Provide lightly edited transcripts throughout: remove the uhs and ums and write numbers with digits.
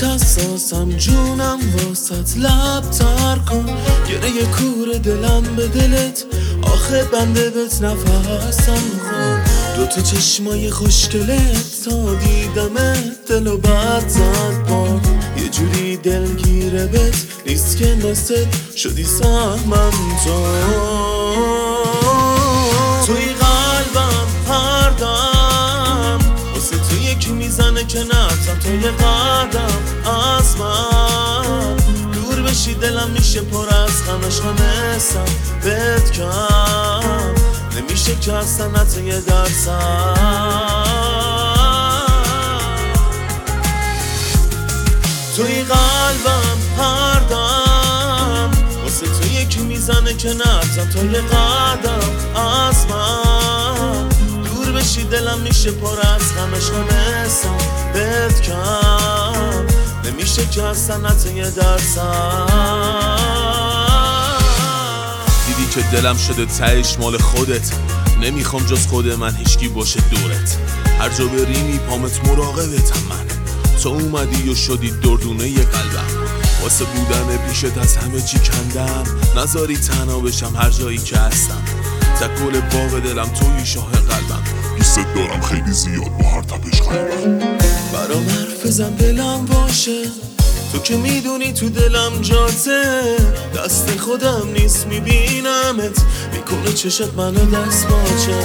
حساسم جونم واسط لب تر کن، گره کور دلم به دلت، آخه بنده بهت نفسم خون. دوتا چشمای خوشگلت تا دیدمت دلو بد زد بار، یه جوری دلگیره بت نیست که مثل شدی سهمم توی قلبم هر دم واسه تو یکی میزنه که نرسم تو یه قدم از من دور بشی دلم میشه پر از غمش نمسم بهت کم نمیشه که اصلا حتی یه درسم توی قلبم هر دم واسه تو یکی میزنه که نرسم تو یه قدم از من دور بشی دلم میشه پر از غمش نمسم بهت کم نمیشه که اصلا حتی یه درسم دیدی که دلم شده تهش مال خودت، نمیخوام جز خود من هیچکی باشه دورت، هر جا بری میپامت مراقبتم من، تو اومدی و شدی دردونه ی قلبم، واسه بودن پیشت از همه چی کندم، نذاری تنها بشم هر جایی که هستم، تکل باغ دلم توی شاه قلبم، دوست دارم خیلی زیاد با هر تپش قلبم، برام حرف بزن دلم باشه، تو که میدونی تو دلم جاته، دست خودم نیست میبینمت، میکنه چشت منو دست باچه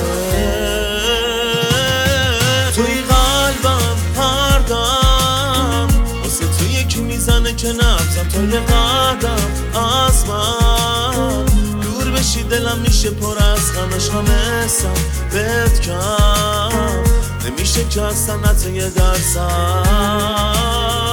توی قلبم هر دم واسه تو یکی میزنه که نرسم تا یه قدم از من دور بشی دلم میشه پر از غمش نمسم بهت کم نمیشه که اصلا حتی یه درسم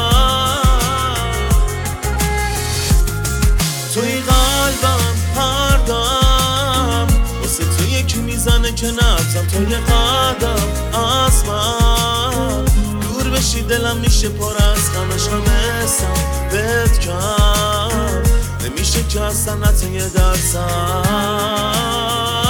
توی قلبم هر دم واسه تو یکی میزنه که نرسم تا یه قدم از من دور بشی دلم میشه پر از غمش نمسم بهت کم نمیشه که اصلا حتی یه درسم